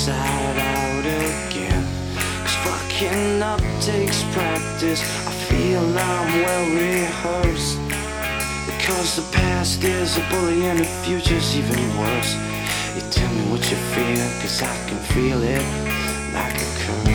inside out again. 'Cause fucking up takes practice. I feel I'm well rehearsed. Because the past is a bully and the future's even worse. You tell me what you feel, 'cause I can feel it like a curse.